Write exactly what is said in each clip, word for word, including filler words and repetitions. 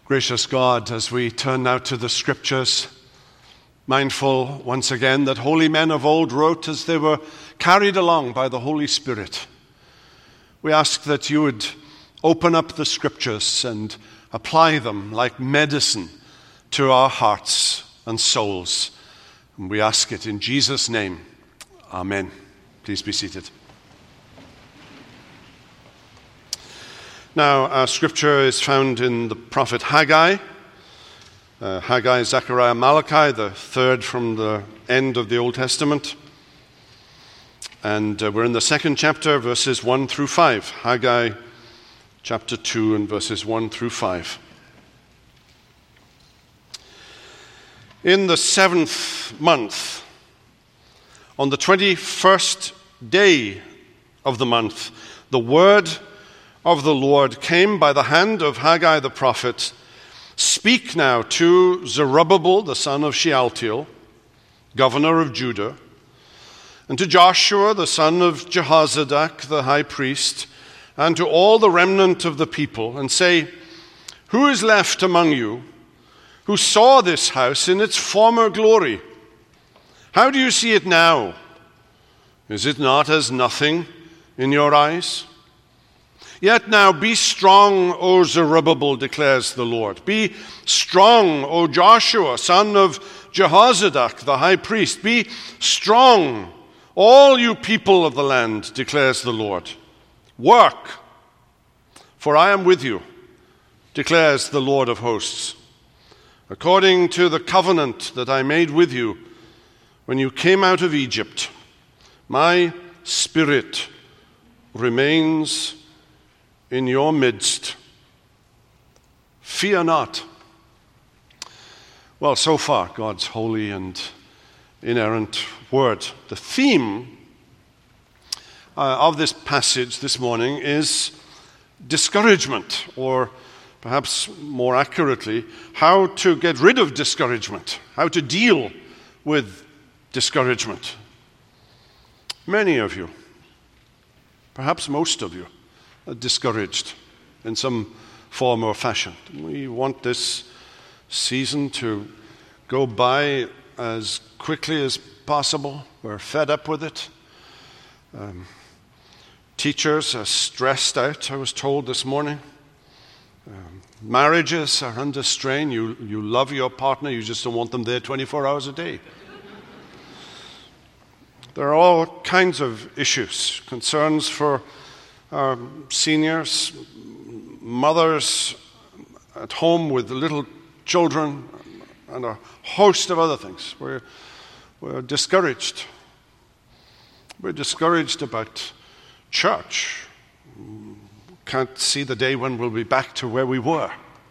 Gracious God, as we turn now to the Scriptures, mindful once again that holy men of old wrote as they were carried along by the Holy Spirit, we ask that you would open up the Scriptures and apply them like medicine to our hearts and souls. And we ask it in Jesus' name. Amen. Please be seated. Now, our scripture is found in the prophet Haggai. Uh, Haggai, Zechariah, Malachi, the third from the end of the Old Testament. And uh, we're in the second chapter, verses one through five. Haggai chapter two and verses one through five. In the seventh month, on the twenty-first day of the month, the word of the Lord came by the hand of Haggai the prophet. Speak now to Zerubbabel, the son of Shealtiel, governor of Judah, and to Joshua, the son of Jehozadak, the high priest, and to all the remnant of the people, and say, who is left among you who saw this house in its former glory? How do you see it now? Is it not as nothing in your eyes? Yet now be strong, O Zerubbabel, declares the Lord. Be strong, O Joshua, son of Jehozadak, the high priest. Be strong, all you people of the land, declares the Lord. Work, for I am with you, declares the Lord of hosts. According to the covenant that I made with you when you came out of Egypt, my spirit remains in your midst. Fear not. Well, so far, God's holy and inerrant word. The theme uh, of this passage this morning is discouragement, or perhaps more accurately, how to get rid of discouragement, how to deal with discouragement. Many of you, perhaps most of you, discouraged in some form or fashion. We want this season to go by as quickly as possible. We're fed up with it. Um, teachers are stressed out, I was told this morning. Um, marriages are under strain. You, you love your partner, you just don't want them there twenty-four hours a day. There are all kinds of issues, concerns for our seniors, mothers at home with little children, and a host of other things. We're, we're discouraged. We're discouraged about church. Can't see the day when we'll be back to where we were.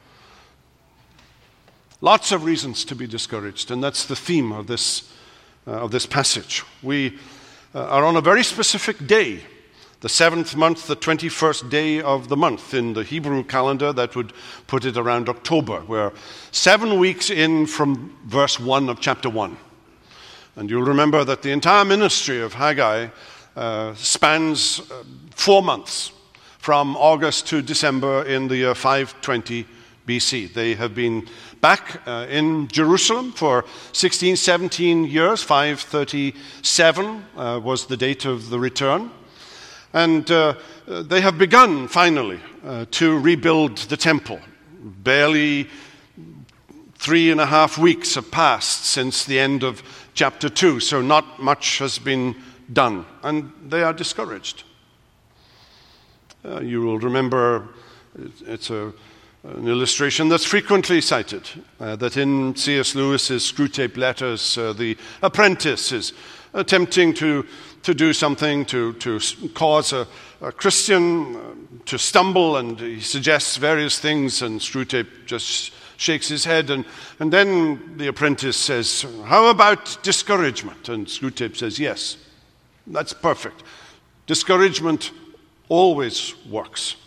Lots of reasons to be discouraged, and that's the theme of this, uh, of this passage. We uh, are on a very specific day. The seventh month, the twenty-first day of the month. In the Hebrew calendar, that would put it around October. We're seven weeks in from verse one of chapter one. And you'll remember that the entire ministry of Haggai uh, spans uh, four months, from August to December in the year five twenty B C. They have been back uh, in Jerusalem for sixteen, seventeen years. five thirty-seven uh, was the date of the return. And uh, they have begun, finally, uh, to rebuild the temple. Barely three and a half weeks have passed since the end of chapter two, so not much has been done. And they are discouraged. Uh, you will remember, it's a, an illustration that's frequently cited, uh, that in C S Lewis's Screwtape Letters, uh, the apprentice is attempting to to do something to, to cause a, a Christian uh, to stumble, and he suggests various things, and Screwtape just shakes his head, and, and then the apprentice says, how about discouragement? And Screwtape says, yes, that's perfect. Discouragement always works.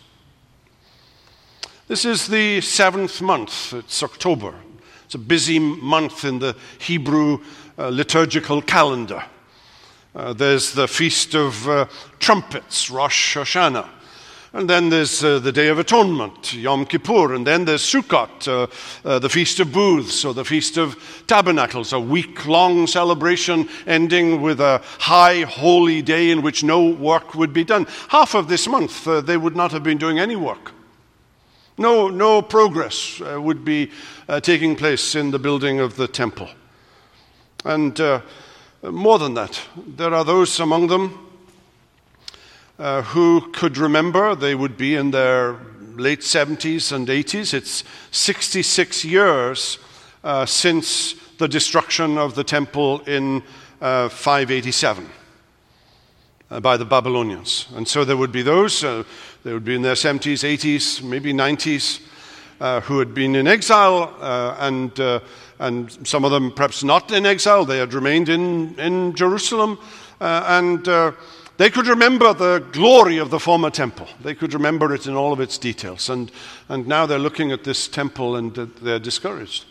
This is the seventh month. It's October. It's a busy month in the Hebrew uh, liturgical calendar. Uh, there's the Feast of uh, Trumpets, Rosh Hashanah, And then there's uh, the Day of Atonement, Yom Kippur, and then there's Sukkot, uh, uh, the Feast of Booths, or the Feast of Tabernacles, a week-long celebration ending with a high holy day in which no work would be done. Half of this month, uh, they would not have been doing any work. No, no progress uh, would be uh, taking place in the building of the temple. And uh, more than that, there are those among them Uh, who could remember. They would be in their late seventies and eighties. It's sixty-six years uh, since the destruction of the temple in uh, five eighty-seven uh, by the Babylonians. And so there would be those, uh, they would be in their seventies, eighties, maybe nineties, uh, who had been in exile, uh, and uh, and some of them perhaps not in exile. They had remained in, in Jerusalem, uh, and uh, they could remember the glory of the former temple. They could remember it in all of its details. And, and now they're looking at this temple and they're discouraged.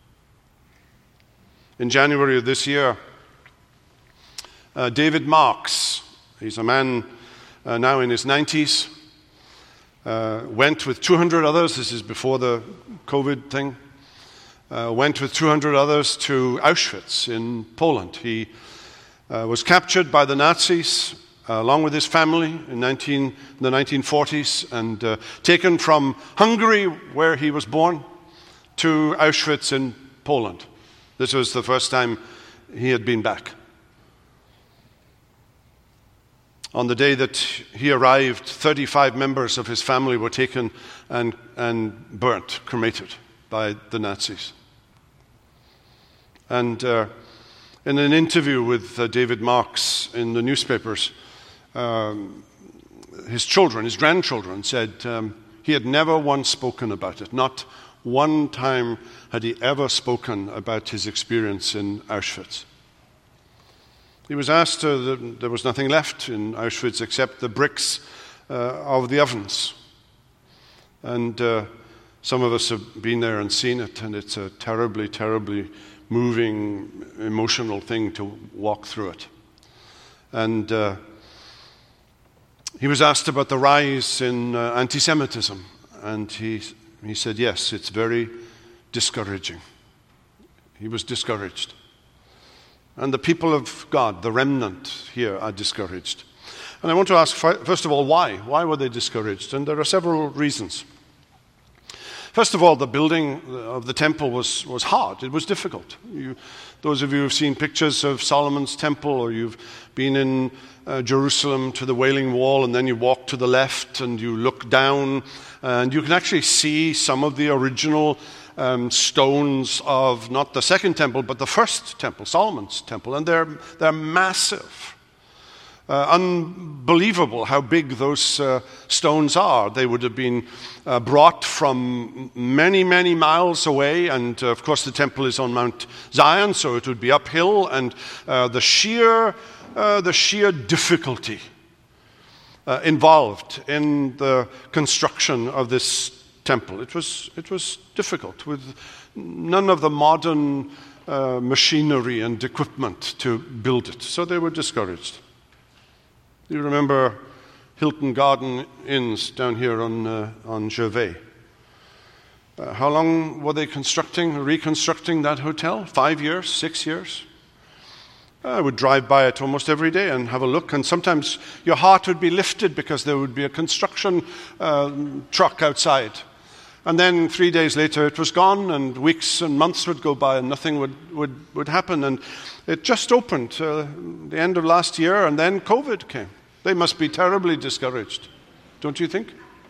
In January of this year, uh, David Marks, he's a man uh, now in his nineties, uh, went with two hundred others, this is before the COVID thing, uh, went with two hundred others to Auschwitz in Poland. He uh, was captured by the Nazis, Uh, along with his family in, nineteen, in the nineteen forties, and uh, taken from Hungary, where he was born, to Auschwitz in Poland. This was the first time he had been back. On the day that he arrived, thirty-five members of his family were taken and, and burnt, cremated by the Nazis. And uh, in an interview with uh, David Marks in the newspapers, Um, his children, his grandchildren said um, he had never once spoken about it. Not one time had he ever spoken about his experience in Auschwitz. He was asked, uh, that there was nothing left in Auschwitz except the bricks uh, of the ovens. And uh, some of us have been there and seen it, and it's a terribly, terribly moving, emotional thing to walk through it. And uh, he was asked about the rise in uh, anti-Semitism, and he, he said, yes, it's very discouraging. He was discouraged. And the people of God, the remnant here, are discouraged. And I want to ask, first of all, why? Why were they discouraged? And there are several reasons. First of all, the building of the temple was, was hard. It was difficult. You, those of you who have seen pictures of Solomon's temple, or you've been in uh, Jerusalem to the Wailing Wall, and then you walk to the left and you look down, and you can actually see some of the original um, stones of not the second temple, but the first temple, Solomon's temple, and they're, they're massive. Uh, unbelievable how big those uh, stones are. They would have been uh, brought from many, many miles away, and uh, of course the temple is on Mount Zion, so it would be uphill, and uh, the sheer, uh, the sheer difficulty uh, involved in the construction of this temple. It was, it was difficult, with none of the modern uh, machinery and equipment to build it, so they were discouraged. You remember Hilton Garden Inns down here on uh, on Gervais. Uh, how long were they constructing, reconstructing that hotel? Five years, six years? I would drive by it almost every day and have a look, and sometimes your heart would be lifted because there would be a construction uh, truck outside. And then three days later it was gone, and weeks and months would go by and nothing would, would, would happen. And it just opened uh, the end of last year, and then COVID came. They must be terribly discouraged, don't you think?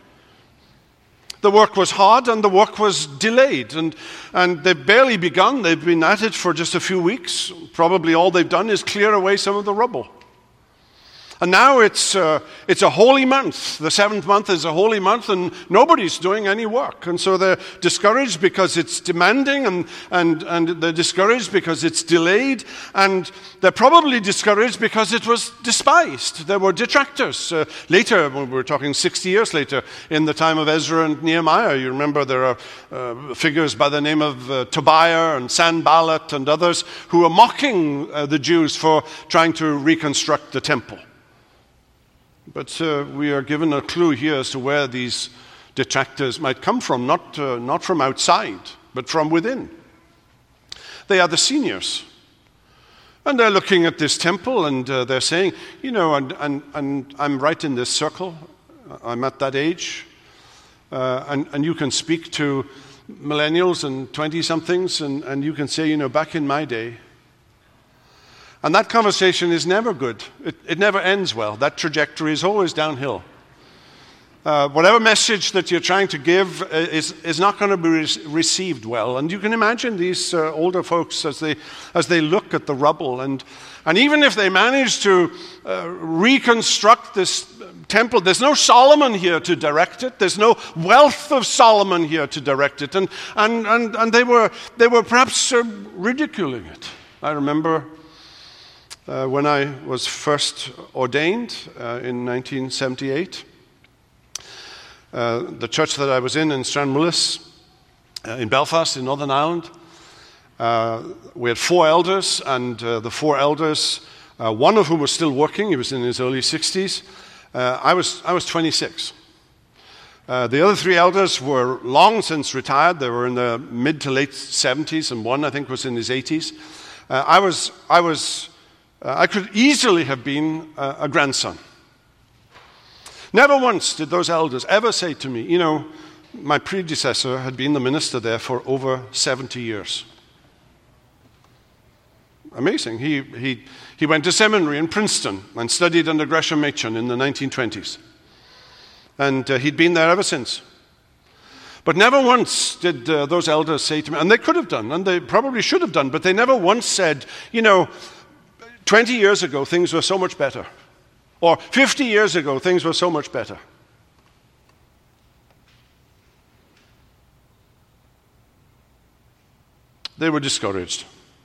The work was hard and the work was delayed, and, and they've barely begun. They've been at it for just a few weeks. Probably all they've done is clear away some of the rubble. And now it's uh, it's a holy month. The seventh month is a holy month, and nobody's doing any work. And so they're discouraged because it's demanding, and, and, and they're discouraged because it's delayed, and they're probably discouraged because it was despised. There were detractors. Uh, later, when we're talking sixty years later, in the time of Ezra and Nehemiah, you remember there are uh, figures by the name of uh, Tobiah and Sanballat and others who are mocking uh, the Jews for trying to reconstruct the temple. But uh, we are given a clue here as to where these detractors might come from, not, uh, not from outside, but from within. They are the seniors. And they're looking at this temple and uh, they're saying, you know, and, and, and I'm right in this circle. I'm at that age. Uh, and, and you can speak to millennials and twenty-somethings and, and you can say, you know, back in my day. And that conversation is never good. It, it never ends well. That trajectory is always downhill. Uh, whatever message that you're trying to give is, is not going to be re- received well. And you can imagine these uh, older folks as they, as they look at the rubble. And, and even if they manage to uh, reconstruct this temple, there's no Solomon here to direct it. There's no wealth of Solomon here to direct it. And, and, and, and they, were, they were perhaps uh, ridiculing it. I remember uh, when I was first ordained uh, in nineteen seventy-eight. Uh, the church that I was in, in Stranmullis, uh, in Belfast, in Northern Ireland, uh, we had four elders, and uh, the four elders, uh, one of whom was still working, he was in his early sixties. Uh, I was I was twenty-six. Uh, the other three elders were long since retired. They were in the mid to late seventies, and one, I think, was in his eighties. Uh, I was, I was, uh, I could easily have been uh, a grandson. Never once did those elders ever say to me, you know, my predecessor had been the minister there for over seventy years. Amazing. He, he, he went to seminary in Princeton and studied under Gresham Machen in the nineteen twenties. And uh, he'd been there ever since. But never once did uh, those elders say to me, and they could have done, and they probably should have done, but they never once said, you know, twenty years ago things were so much better. Or fifty years ago, things were so much better. They were discouraged.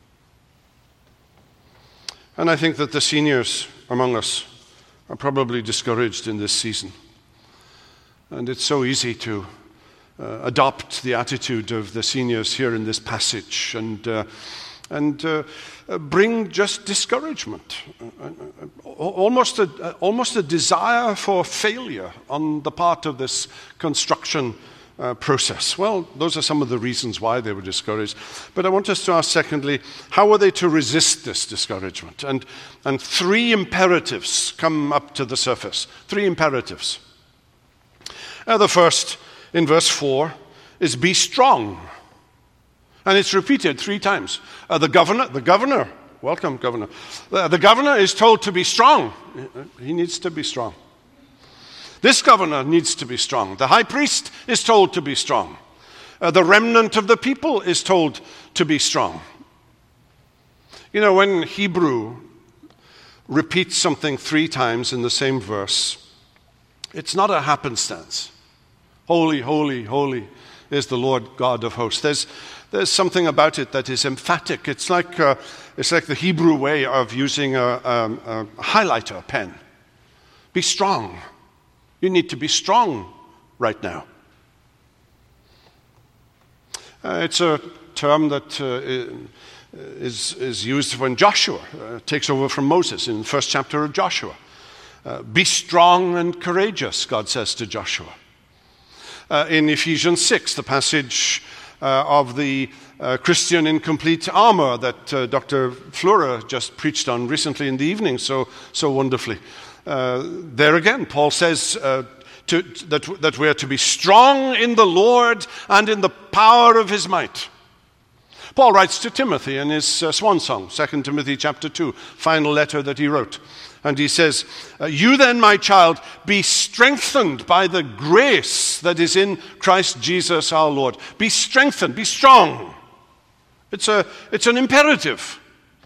And I think that the seniors among us are probably discouraged in this season. And it's so easy to uh, adopt the attitude of the seniors here in this passage and uh, and uh, bring just discouragement, almost a, almost a desire for failure on the part of this construction uh, process. Well, those are some of the reasons why they were discouraged. But I want us to ask, secondly, how were they to resist this discouragement? And, and three imperatives come up to the surface. Three imperatives. Uh, the first, in verse four, is be strong. And it's repeated three times. Uh, the governor, the governor, welcome, governor. Uh, the governor is told to be strong. He needs to be strong. This governor needs to be strong. The high priest is told to be strong. Uh, the remnant of the people is told to be strong. You know, when Hebrew repeats something three times in the same verse, it's not a happenstance. Holy, holy, holy is the Lord God of hosts. There's There's something about it that is emphatic. It's like uh, it's like the Hebrew way of using a, a, a highlighter pen. Be strong. You need to be strong right now. Uh, it's a term that uh, is, is used when Joshua uh, takes over from Moses in the first chapter of Joshua. Uh, be strong and courageous, God says to Joshua. Uh, in Ephesians six, the passage Uh, of the uh, Christian in complete armor that uh, Doctor Flora just preached on recently in the evening so so wonderfully. Uh, there again, Paul says uh, to, that, that we are to be strong in the Lord and in the power of his might. Paul writes to Timothy in his uh, swan song, Second Timothy chapter two, final letter that he wrote. And he says, you then, my child, be strengthened by the grace that is in Christ Jesus our Lord. Be strengthened, be strong. It's a, it's an imperative.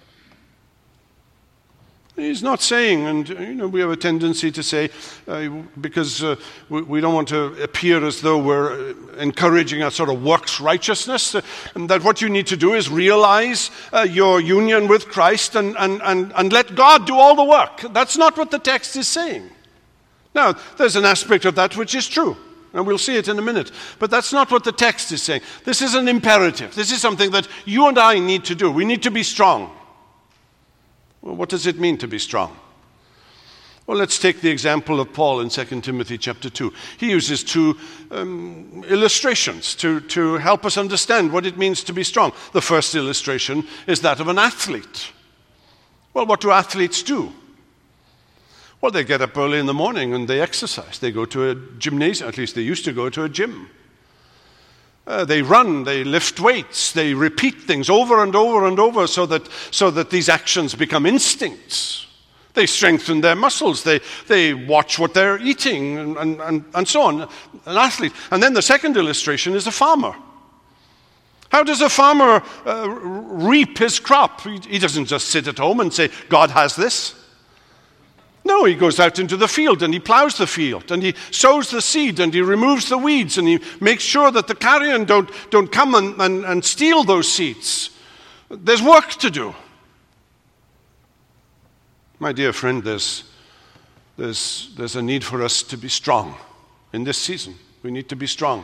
He's not saying, and you know, we have a tendency to say, uh, because uh, we, we don't want to appear as though we're encouraging a sort of works righteousness, uh, and that what you need to do is realize uh, your union with Christ and, and, and, and let God do all the work. That's not what the text is saying. Now, there's an aspect of that which is true, and we'll see it in a minute. But that's not what the text is saying. This is an imperative. This is something that you and I need to do. We need to be strong. Well, what does it mean to be strong? Well, let's take the example of Paul in Second Timothy chapter two. He uses two um, illustrations to, to help us understand what it means to be strong. The first illustration is that of an athlete. Well, what do athletes do? Well, they get up early in the morning and they exercise. They go to a gymnasium, at least they used to go to a gym. Uh, they run, they lift weights, they repeat things over and over and over so that, so that these actions become instincts. They strengthen their muscles, they, they watch what they're eating, and, and, and, and so on. An athlete. And then the second illustration is a farmer. How does a farmer uh, reap his crop? He, he doesn't just sit at home and say, God has this. No, he goes out into the field and he plows the field and he sows the seed and he removes the weeds and he makes sure that the carrion don't, don't come and, and, and steal those seeds. There's work to do. My dear friend, there's, there's, there's a need for us to be strong in this season. We need to be strong.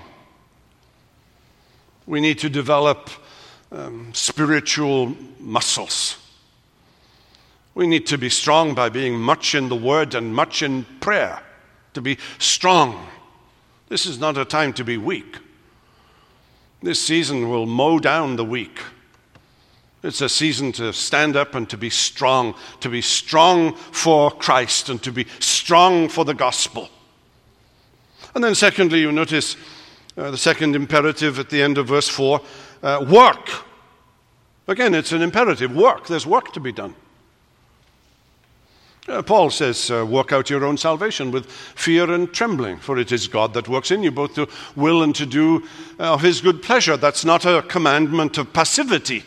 We need to develop um, spiritual muscles. We need to be strong by being much in the Word and much in prayer, to be strong. This is not a time to be weak. This season will mow down the weak. It's a season to stand up and to be strong, to be strong for Christ and to be strong for the gospel. And then secondly, you notice uh, the second imperative at the end of verse four, uh, work. Again, it's an imperative, work. There's work to be done. Uh, Paul says, uh, work out your own salvation with fear and trembling, for it is God that works in you, both to will and to do uh, of his good pleasure. That's not a commandment of passivity.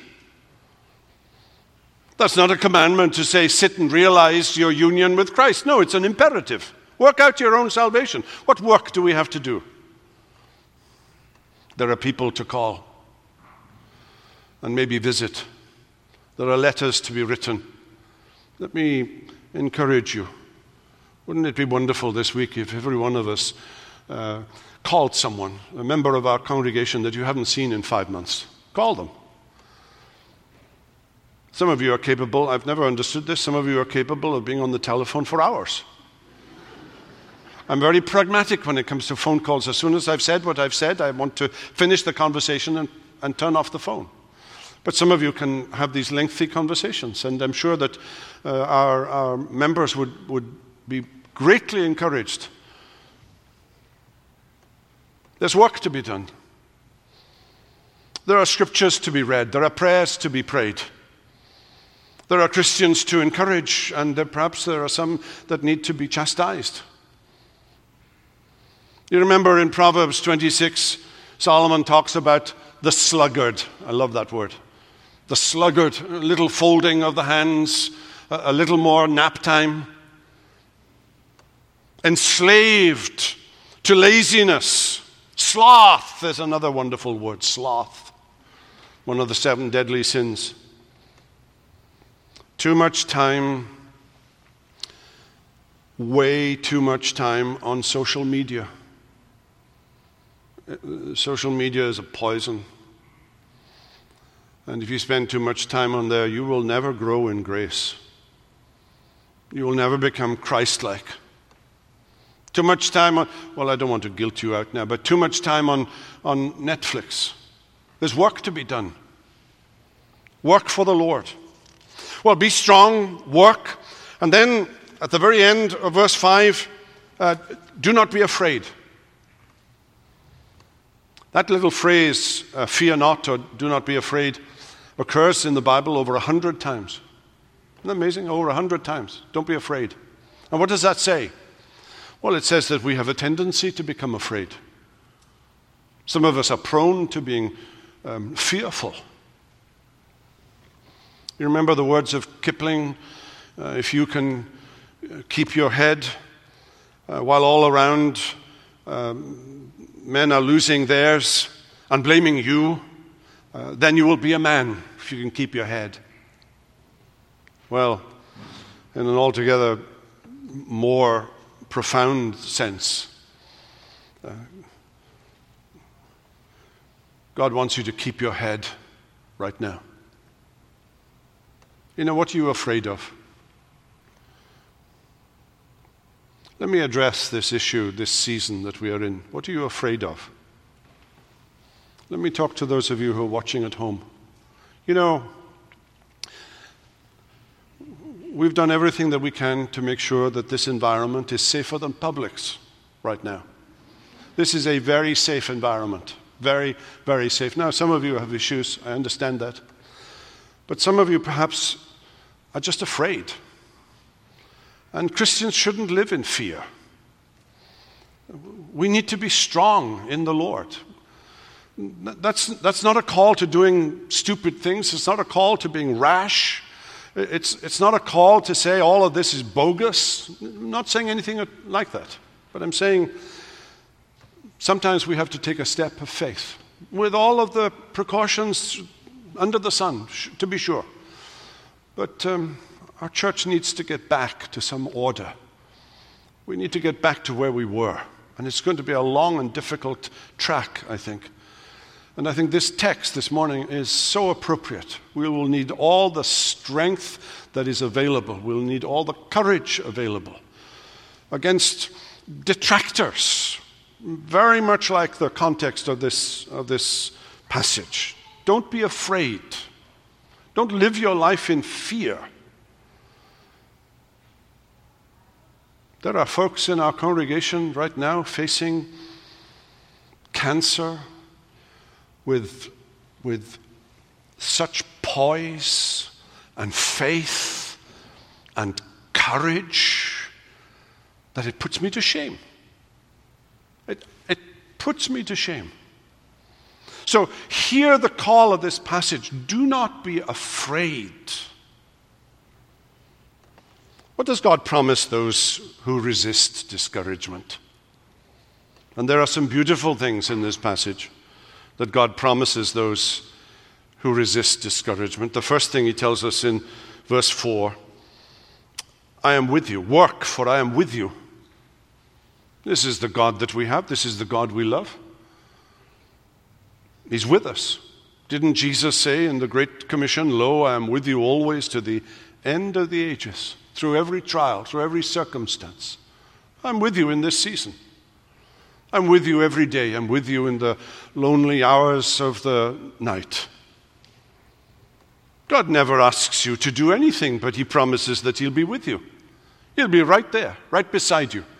That's not a commandment to say, sit and realize your union with Christ. No, it's an imperative. Work out your own salvation. What work do we have to do? There are people to call and maybe visit. There are letters to be written. Let me encourage you. Wouldn't it be wonderful this week if every one of us uh, called someone, a member of our congregation that you haven't seen in five months? Call them. Some of you are capable, I've never understood this, some of you are capable of being on the telephone for hours. I'm very pragmatic when it comes to phone calls. As soon as I've said what I've said, I want to finish the conversation and, and turn off the phone. But some of you can have these lengthy conversations, and I'm sure that uh, our, our members would, would be greatly encouraged. There's work to be done. There are scriptures to be read. There are prayers to be prayed. There are Christians to encourage, and there, perhaps there are some that need to be chastised. You remember in Proverbs twenty-six, Solomon talks about the sluggard. I love that word. The sluggard, a little folding of the hands, a little more nap time. Enslaved to laziness. Sloth is another wonderful word, sloth. One of the seven deadly sins. Too much time, way too much time on social media. Social media is a poison. And if you spend too much time on there, you will never grow in grace. You will never become Christ-like. Too much time on, well, I don't want to guilt you out now, but too much time on, on Netflix. There's work to be done. Work for the Lord. Well, be strong, work, and then at the very end of verse five, uh, do not be afraid. That little phrase, uh, fear not or do not be afraid, occurs in the Bible over a hundred times. Isn't that amazing? Over a hundred times. Don't be afraid. And what does that say? Well, it says that we have a tendency to become afraid. Some of us are prone to being um, fearful. You remember the words of Kipling, uh, if you can keep your head uh, while all around um, men are losing theirs and blaming you, uh, then you will be a man if you can keep your head. Well, in an altogether more profound sense, uh, God wants you to keep your head right now. You know, what are you afraid of? Let me address this issue, this season that we are in. What are you afraid of? Let me talk to those of you who are watching at home. You know, we've done everything that we can to make sure that this environment is safer than Publix right now. This is a very safe environment. Very, very safe. Now, some of you have issues. I understand that. But some of you perhaps are just afraid. And Christians shouldn't live in fear. We need to be strong in the Lord. That's, that's not a call to doing stupid things. It's not a call to being rash. It's, it's not a call to say all of this is bogus. I'm not saying anything like that. But I'm saying sometimes we have to take a step of faith with all of the precautions under the sun, to be sure. But um, our church needs to get back to some order. We need to get back to where we were. And it's going to be a long and difficult track, I think. And I think this text this morning is so appropriate. We will need all the strength that is available. We'll need all the courage available against detractors, very much like the context of this, of this passage. Don't be afraid. Don't live your life in fear. There are folks in our congregation right now facing cancer with, with such poise and faith and courage that it puts me to shame. It, it puts me to shame. So hear the call of this passage. Do not be afraid. What does God promise those who resist discouragement? And there are some beautiful things in this passage that God promises those who resist discouragement. The first thing he tells us in verse four, I am with you. Work, for I am with you. This is the God that we have. This is the God we love. He's with us. Didn't Jesus say in the Great Commission, lo, I am with you always to the end of the ages, through every trial, through every circumstance. I'm with you in this season. I'm with you every day. I'm with you in the lonely hours of the night. God never asks you to do anything, but he promises that he'll be with you. He'll be right there, right beside you.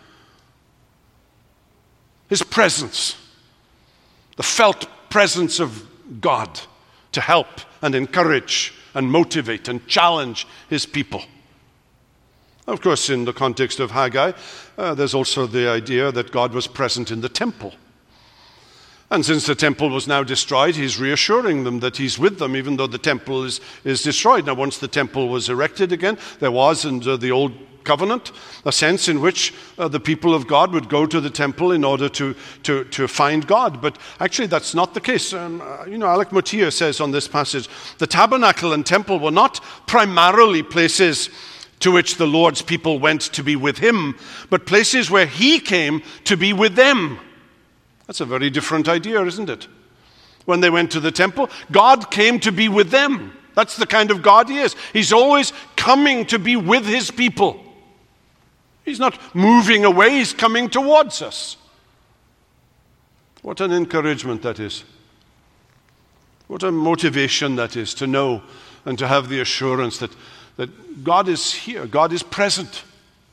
His presence, the felt presence of God to help and encourage and motivate and challenge his people. Of course, in the context of Haggai, uh, there's also the idea that God was present in the temple. And since the temple was now destroyed, he's reassuring them that he's with them, even though the temple is, is destroyed. Now, once the temple was erected again, there was, under the old covenant, a sense in which uh, the people of God would go to the temple in order to, to, to find God. But actually, that's not the case. Um, uh, you know, Alec Mottier says on this passage, the tabernacle and temple were not primarily places to which the Lord's people went to be with him, but places where he came to be with them. That's a very different idea, isn't it? When they went to the temple, God came to be with them. That's the kind of God he is. He's always coming to be with his people. He's not moving away, he's coming towards us. What an encouragement that is. What a motivation that is to know and to have the assurance that that God is here, God is present.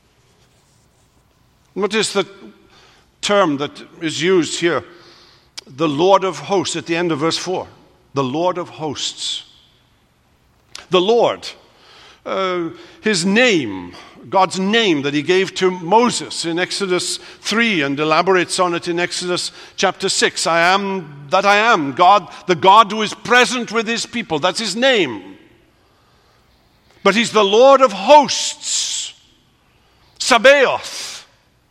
What is the term that is used here? The Lord of hosts at the end of verse four. The Lord of hosts. The Lord, uh, his name, God's name that he gave to Moses in Exodus three and elaborates on it in Exodus chapter six. I am that I am, God, the God who is present with his people. That's his name. But he's the Lord of hosts, Sabaoth.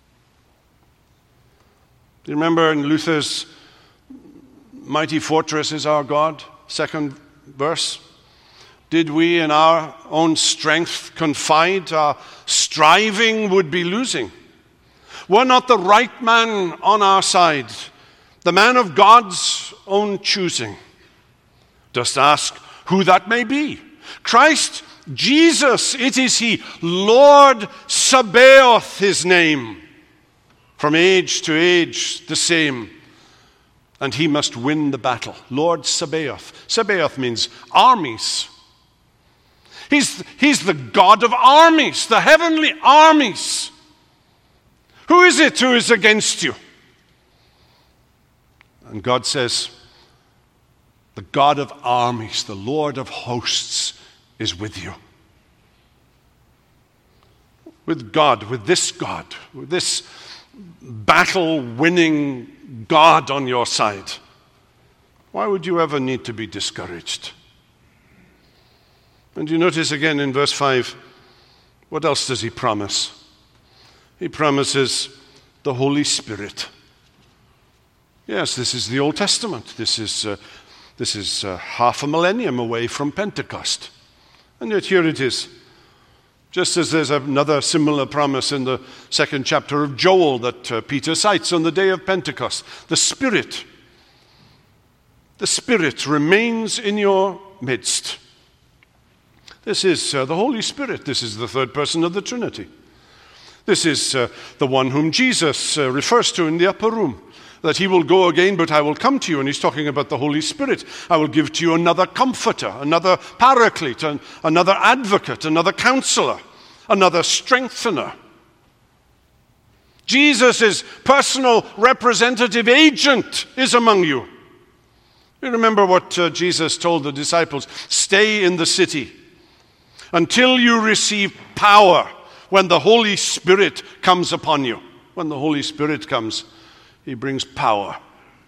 Do you remember in Luther's Mighty Fortress is Our God, second verse? Did we in our own strength confide, our striving would be losing. Were not the right man on our side, the man of God's own choosing? Just ask who that may be. Christ Jesus, it is he, Lord Sabaoth, his name. from age to age the same, and he must win the battle. Lord Sabaoth. Sabaoth means armies. He's, he's the God of armies, the heavenly armies. Who is it who is against you? And God says, the God of armies, the Lord of hosts, is with you. With God, with this God, with this battle-winning God on your side, why would you ever need to be discouraged? And you notice again in verse five, what else does he promise? He promises the Holy Spirit. Yes, this is the Old Testament. This is, uh, this is uh, half a millennium away from Pentecost. And yet here it is. Just as there's another similar promise in the second chapter of Joel that uh, Peter cites on the day of Pentecost. The Spirit, the Spirit remains in your midst. This is uh, the Holy Spirit. This is the third person of the Trinity. This is uh, the one whom Jesus uh, refers to in the upper room, that he will go again, but I will come to you. And he's talking about the Holy Spirit. I will give to you another comforter, another paraclete, an, another advocate, another counselor, another strengthener. Jesus' personal representative agent is among you. You remember what uh, Jesus told the disciples? Stay in the city until you receive power when the Holy Spirit comes upon you. When the Holy Spirit comes, he brings power.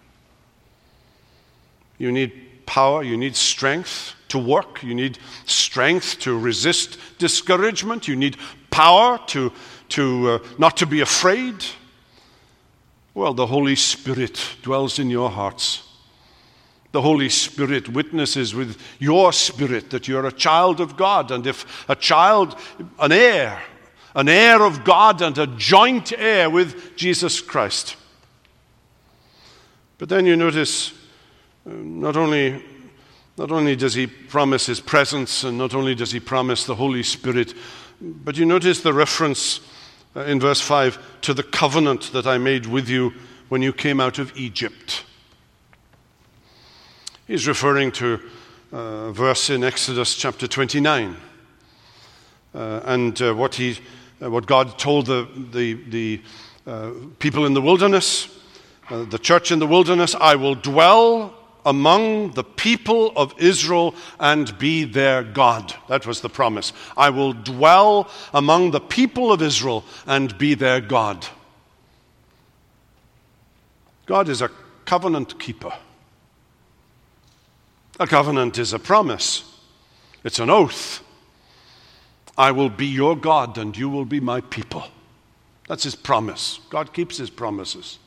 You need power, you need strength to work, you need strength to resist discouragement, you need power to, to uh, not to be afraid. Well, the Holy Spirit dwells in your hearts. The Holy Spirit witnesses with your spirit that you're a child of God, and if a child, an heir, an heir of God and a joint heir with Jesus Christ. But then you notice, uh, not only, not only does he promise his presence, and not only does he promise the Holy Spirit, but you notice the reference uh, in verse five to the covenant that I made with you when you came out of Egypt. He's referring to a verse in Exodus chapter twenty-nine, uh, and uh, what he, uh, what God told the the, the uh, people in the wilderness. Uh, the church in the wilderness, I will dwell among the people of Israel and be their God. That was the promise. I will dwell among the people of Israel and be their God. God is a covenant keeper. A covenant is a promise. It's an oath. I will be your God and you will be my people. That's his promise. God keeps his promises.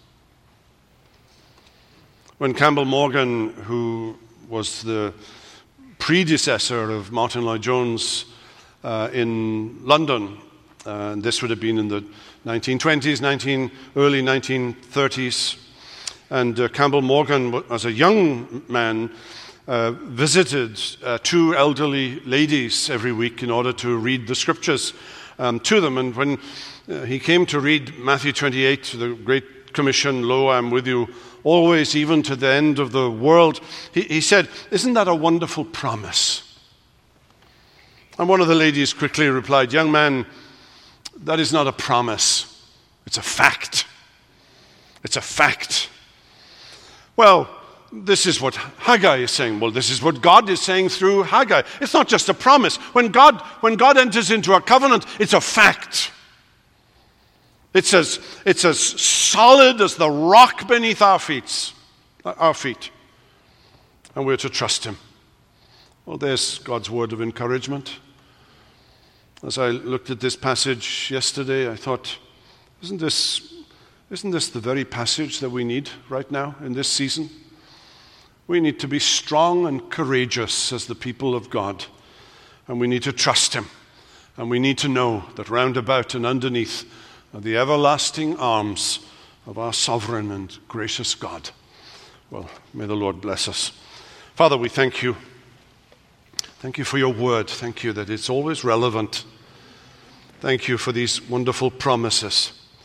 When Campbell Morgan, who was the predecessor of Martin Lloyd-Jones uh, in London, uh, and this would have been in the nineteen twenties, nineteen, early nineteen thirties, and uh, Campbell Morgan, as a young man, uh, visited uh, two elderly ladies every week in order to read the scriptures um, to them. And when uh, he came to read Matthew twenty-eight, the Great Commission, lo, I am with you always, even to the end of the world, he, he said, isn't that a wonderful promise? And one of the ladies quickly replied, young man, that is not a promise. It's a fact. It's a fact. Well, this is what Haggai is saying. Well, this is what God is saying through Haggai. It's not just a promise. When God, when God enters into a covenant, it's a fact. It's as, it's as solid as the rock beneath our feet, our feet. And we're to trust him. Well, there's God's word of encouragement. As I looked at this passage yesterday, I thought, isn't this, isn't this the very passage that we need right now in this season? We need to be strong and courageous as the people of God. And we need to trust him. And we need to know that round about and underneath are the everlasting arms of our sovereign and gracious God. Well, may the Lord bless us. Father, we thank you. Thank you for your word. Thank you that it's always relevant. Thank you for these wonderful promises.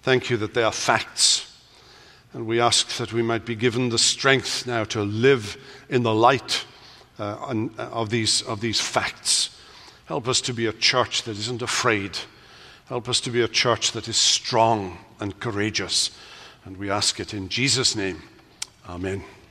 Thank you that they are facts. And we ask that we might be given the strength now to live in the light uh, on, uh, of, these, of these facts. Help us to be a church that isn't afraid. Help us to be a church that is strong and courageous. And we ask it in Jesus' name. Amen.